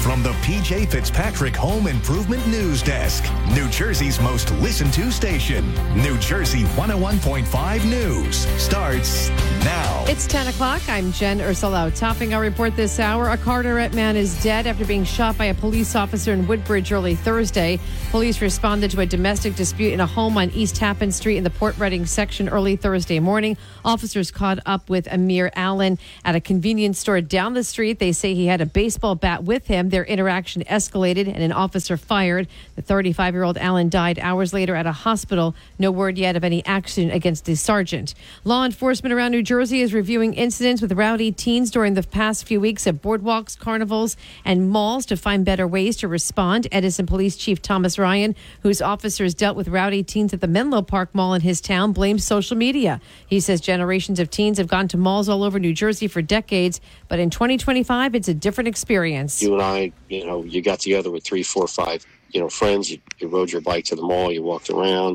from the PJ Fitzpatrick Home Improvement News Desk, New Jersey's most listened to station. New Jersey 101.5 News starts now. It's 10 o'clock. I'm Jen Ursulo. Topping our report this hour, a Carteret man is dead after being shot by a police officer in Woodbridge early Thursday. Police responded to a domestic dispute in a home on East Tappan Street in the Port Reading section early Thursday morning. Officers caught up with Amir Allen at a convenience store down the street. They say he had a baseball bat with him. Their interaction escalated and an officer fired. The 35-year-old Allen died hours later at a hospital. No word yet of any action against the sergeant. Law enforcement around New Jersey is reviewing incidents with rowdy teens during the past few weeks at boardwalks, carnivals, and malls to find better ways to respond. Edison Police Chief Thomas Ryan, whose officers dealt with rowdy teens at the Menlo Park Mall in his town, blames social media. He says generations of teens have gone to malls all over New Jersey for decades, but in 2025, it's a different experience. You and I, you got together with 3, 4, 5, friends. You rode your bike to the mall. You walked around.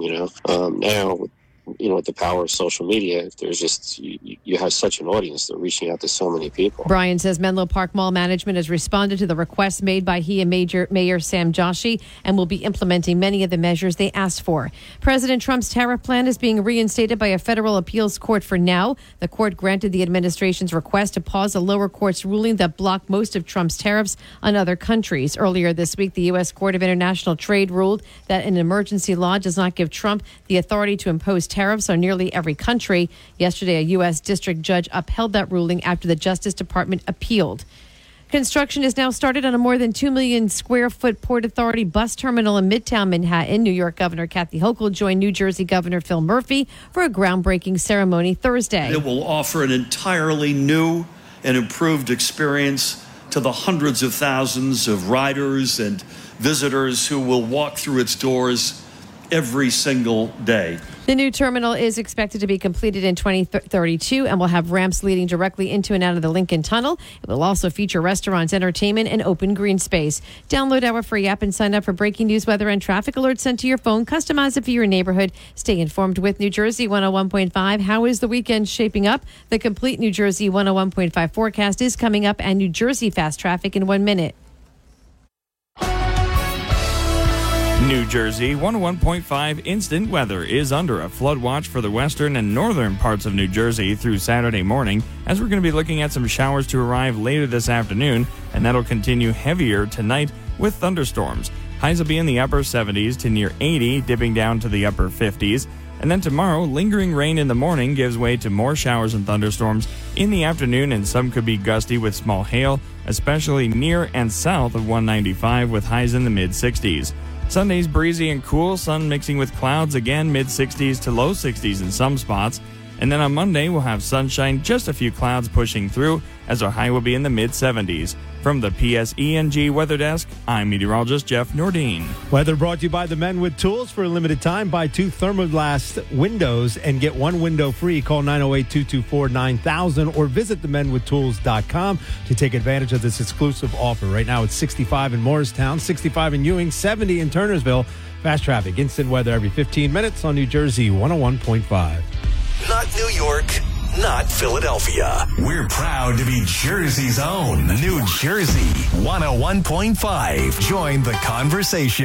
Now, with the power of social media, there's just you have such an audience. They're reaching out to so many people. Brian says Menlo Park Mall management has responded to the requests made by he and Mayor Sam Joshi and will be implementing many of the measures they asked for. President Trump's tariff plan is being reinstated by a federal appeals court for now. The court granted the administration's request to pause a lower court's ruling that blocked most of Trump's tariffs on other countries. Earlier this week, the U.S. Court of International Trade ruled that an emergency law does not give Trump the authority to impose tariffs on nearly every country. Yesterday, a U.S. district judge upheld that ruling after the Justice Department appealed. Construction is now started on a more than 2 million square foot Port Authority bus terminal in Midtown Manhattan. New York Governor Kathy Hochul joined New Jersey Governor Phil Murphy for a groundbreaking ceremony Thursday. It will offer an entirely new and improved experience to the hundreds of thousands of riders and visitors who will walk through its doors every single day. The new terminal is expected to be completed in 2032 and will have ramps leading directly into and out of the Lincoln Tunnel. It will also feature restaurants, entertainment, and open green space. Download our free app and sign up for breaking news, weather, and traffic alerts sent to your phone. Customize it for your neighborhood. Stay informed with New Jersey 101.5. How is the weekend shaping up? The complete New Jersey 101.5 forecast is coming up, and New Jersey fast traffic in 1 minute. New Jersey 101.5 instant weather is under a flood watch for the western and northern parts of New Jersey through Saturday morning, as we're going to be looking at some showers to arrive later this afternoon, and that'll continue heavier tonight with thunderstorms. Highs will be in the upper 70s to near 80, dipping down to the upper 50s. And then tomorrow, lingering rain in the morning gives way to more showers and thunderstorms in the afternoon, and some could be gusty with small hail, especially near and south of 195 with highs in the mid-60s. Sunday's breezy and cool, sun mixing with clouds, again mid-60s to low 60s in some spots. And then on Monday, we'll have sunshine, just a few clouds pushing through, as our high will be in the mid-70s. From the PSENG Weather Desk, I'm meteorologist Jeff Nordine. Weather brought to you by the Men with Tools. For a limited time, buy 2 Thermoblast windows and get 1 window free. Call 908-224-9000 or visit themenwithtools.com to take advantage of this exclusive offer. Right now, it's 65 in Morristown, 65 in Ewing, 70 in Turnersville. Fast traffic, instant weather every 15 minutes on New Jersey 101.5. Not New York, not Philadelphia. We're proud to be Jersey's own New Jersey 101.5. Join the conversation.